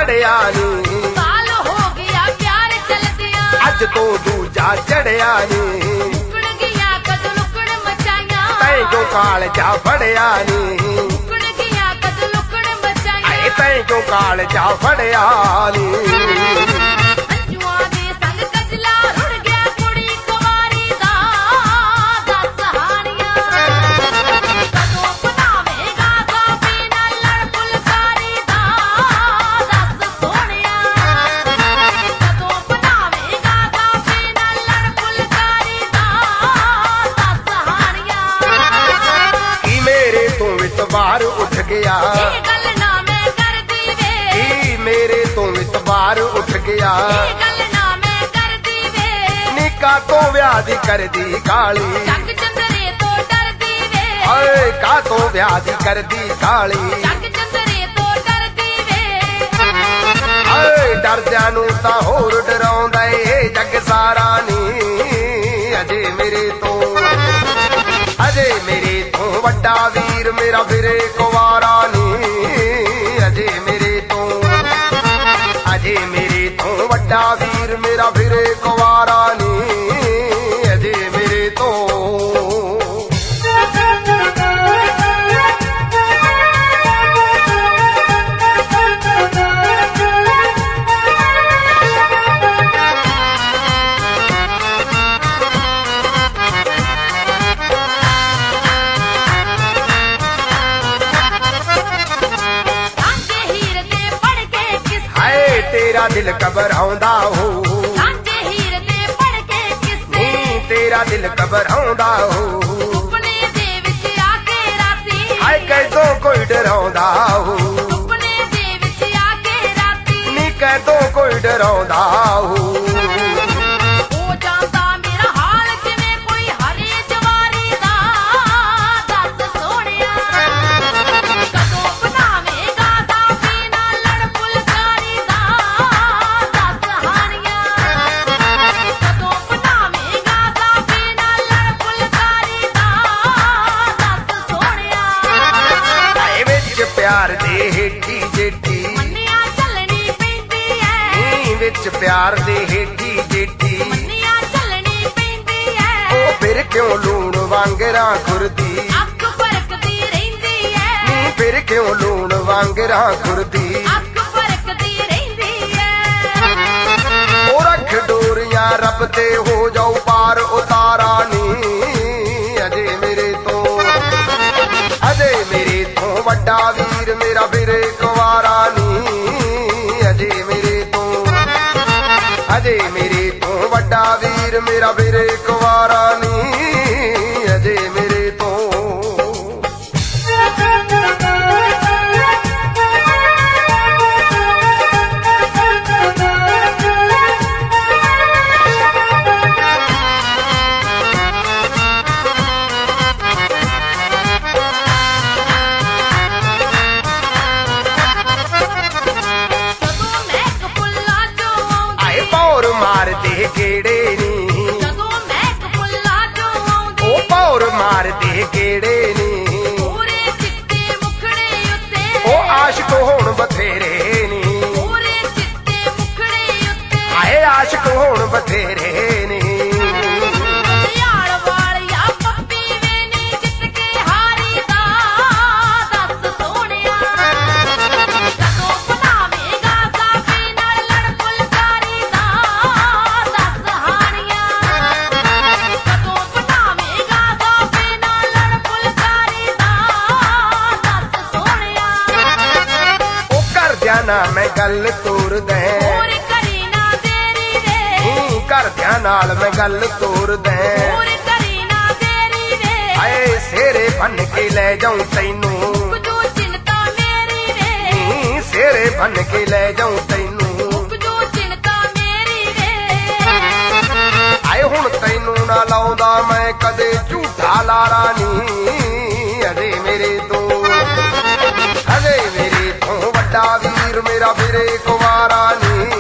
चढ़िया नी। साल हो गया प्यार चलदिया अज तो दूजा चढ़िया नी। मुकड़ गया कद लुकड़ मचाइया तैं जो काल जा फड़िया नी। मुकड़ गया कद लुकड़ मचाइया तैं जो काल जा फड़िया नी। इतबार उठ गया गल ना मैं कर दी वे मेरे तो इतबार उठ गया गल ना मैं कर दी वे निका तो व्याधि कर दी काली जग चंदरे तो डर दी वे अरे का तो व्याधि कर दी काली जग चंदरे तो डर दी वे अरे डरदियां नूं तां होर डराउंदा ए जग सारा नी। अजे मेरे तो वड्डा वीर मेरा फिरे कुवारा नी। अजे मेरे तो वड्डा वीर मेरा फिरे कुवारा नी। अजे मेरे तो तेरा दिल घबराउंदा हो हीर ते पढ़ के किस्से तेरा दिल घबराउंदा हो सुपने दे विच आके राती हाय कैदों कोई डराउंदा हो सुपने दे विच आके राती नी कैदों कोई डराउंदा हो। जांदा मेरा हाल किवें कोई हरे जवारी दा दस सोहणिया कदों बनावेगा साफी नाल लड़ फुलकारी दा दस हानिया कदों बनावेगा साफी नाल लड़ फुलकारी दा दस सोहणिया हाय विच प्यार दे हेठी जेठी मन्निया चलनी पैंदी ऐ विच प्यार दे हेठी जेठी मन्निया चलनी पैंदी ऐ ओ फिर क्यों लूण वांगरा खुरदी अख फरकदी रहिंदी ऐ फिर क्यों लूण वांगरा खुरदी अख फरकदी रहिंदी ऐ ओ रख डोरियां रब ते हो जाओ पार उतारा नी। अजे मेरे तो वड्डा वीर मेरा फिरे कुवारा नी। अजे मेरे तो वड्डा वीर मेरा फिरे कुवारा नी। अजे मेरे तो मार दे गेड़े नी जदों महक फुल्ला चों आउंदी ओ पौर मार दे गेड़े नी पूरे चिट्टे मुखड़े उत्ते ओ आशिक होण बथेरे नी पूरे चिट्टे मुखड़े उत्ते आए आशिक होण बथेरे नी। यार वालिया पप्पी वेनी जित के हारी दा दस सोहणिया कदों बनावेगा साफी नाल लड़ फुलकारी दा दस हानिया कदों बनावेगा साफी नाल लड़ फुलकारी दा दस सोहणिया ओ करदियां ना मैं गल तोर दे होर करी ना देरी वे करदियां नाल मैं गल तोर दे होर करी ना देरी वे आए सेरे बन के ले जाऊं तैनू जो चिंता मेरी वे सेरे बन के ले जाऊं तैनू जो चिंता मेरी वे आए हुण तैनू ना लाउंदा मैं कदे झूठा लारा नी। अजे मेरे तो वड्डा वीर मेरा फिरे कुवारा नी।